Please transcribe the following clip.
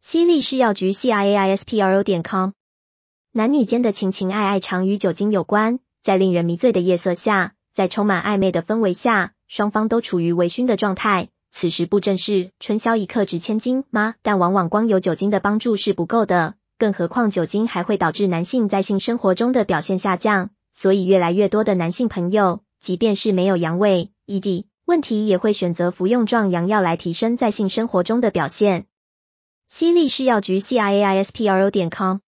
西力士药局 CIAISPRO.com。 男女间的情情爱爱常与酒精有关，在令人迷醉的夜色下，在充满暧昧的氛围下，双方都处于微醺的状态。此时不正是春宵一刻值千金吗？但往往光有酒精的帮助是不够的，更何况酒精还会导致男性在性生活中的表现下降，所以越来越多的男性朋友，即便是没有阳痿、ED 问题，也会选择服用壮阳药来提升在性生活中的表现。西力士药局 CIAISPRO.com